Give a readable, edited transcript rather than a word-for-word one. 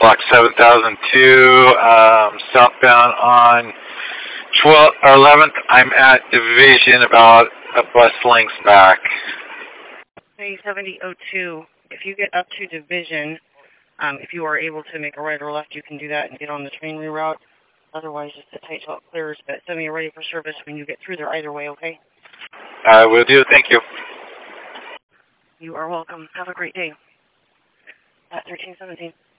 Block 7002, southbound on 11th. I'm at Division, about a bus length back. Hey, 7002, if you get up to Division, if you are able to make a right or left, you can do that and get on the train reroute. Otherwise, just sit tight till it clears. But send me ready for service when you get through there either way, okay? Will do. Thank you. You are welcome. Have a great day. At 1317.